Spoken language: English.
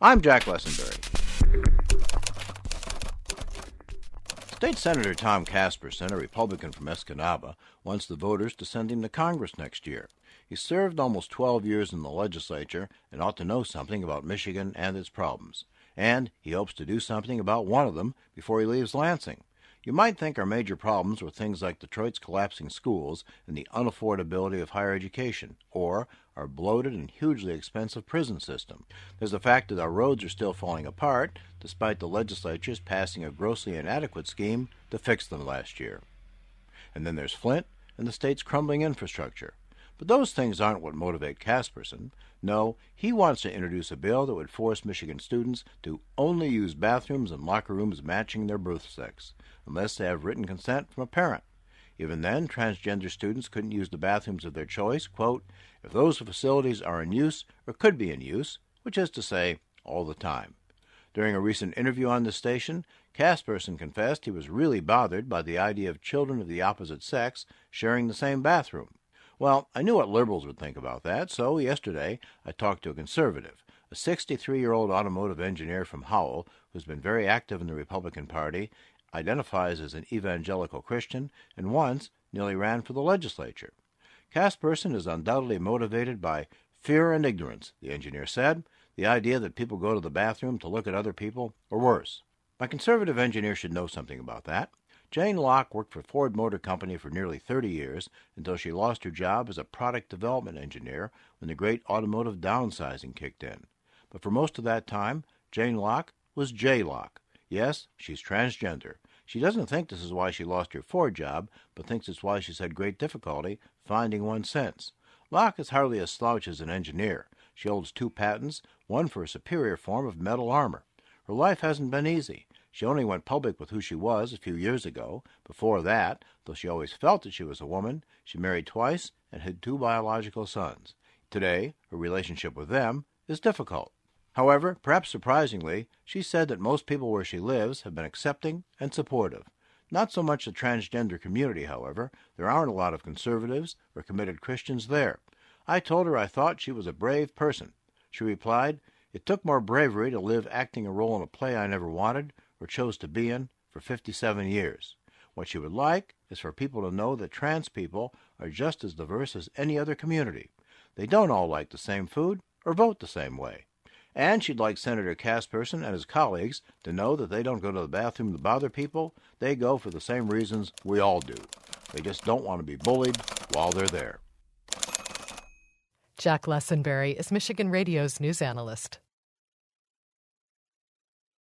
I'm Jack Lessenberry. State Senator Tom Casperson, a Republican from Escanaba, wants the voters to send him to Congress next year. He served almost 12 years in the legislature and ought to know something about Michigan and its problems. And he hopes to do something about one of them before he leaves Lansing. You might think our major problems were things like Detroit's collapsing schools and the unaffordability of higher education, or our bloated and hugely expensive prison system. There's the fact that our roads are still falling apart, despite the legislature's passing a grossly inadequate scheme to fix them last year. And then there's Flint and the state's crumbling infrastructure. But those things aren't what motivate Casperson. No, he wants to introduce a bill that would force Michigan students to only use bathrooms and locker rooms matching their birth sex, unless they have written consent from a parent. Even then, transgender students couldn't use the bathrooms of their choice, quote, if those facilities are in use or could be in use, which is to say, all the time. During a recent interview on this station, Casperson confessed he was really bothered by the idea of children of the opposite sex sharing the same bathroom. Well, I knew what liberals would think about that, so yesterday I talked to a conservative, a 63-year-old automotive engineer from Howell who's been very active in the Republican Party, identifies as an evangelical Christian, and once nearly ran for the legislature. Casperson is undoubtedly motivated by fear and ignorance, the engineer said, the idea that people go to the bathroom to look at other people, or worse. My conservative engineer should know something about that. Jane Locke worked for Ford Motor Company for nearly 30 years until she lost her job as a product development engineer when the great automotive downsizing kicked in. But for most of that time, Jane Locke was J. Locke. Yes, she's transgender. She doesn't think this is why she lost her Ford job, but thinks it's why she's had great difficulty finding one since. Locke is hardly a slouch as an engineer. She holds 2 patents, one for a superior form of metal armor. Her life hasn't been easy. She only went public with who she was a few years ago. Before that, though she always felt that she was a woman, she married twice and had 2 biological sons. Today, her relationship with them is difficult. However, perhaps surprisingly, she said that most people where she lives have been accepting and supportive. Not so much the transgender community, however. There aren't a lot of conservatives or committed Christians there. I told her I thought she was a brave person. She replied, it took more bravery to live acting a role in a play I never wanted or chose to be in for 57 years. What she would like is for people to know that trans people are just as diverse as any other community. They don't all like the same food or vote the same way. And she'd like Senator Casperson and his colleagues to know that they don't go to the bathroom to bother people. They go for the same reasons we all do. They just don't want to be bullied while they're there. Jack Lessenberry is Michigan Radio's news analyst.